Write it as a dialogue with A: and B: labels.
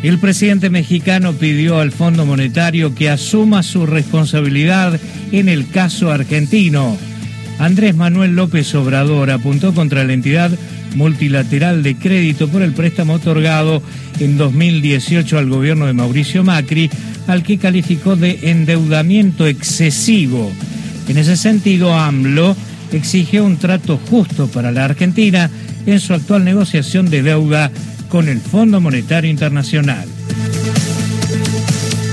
A: El presidente mexicano pidió al Fondo Monetario que asuma su responsabilidad en el caso argentino. Andrés Manuel López Obrador apuntó contra la entidad multilateral de crédito por el préstamo otorgado en 2018 al gobierno de Mauricio Macri, al que calificó de endeudamiento excesivo. En ese sentido, AMLO exigió un trato justo para la Argentina en su actual negociación de deuda con el Fondo Monetario Internacional.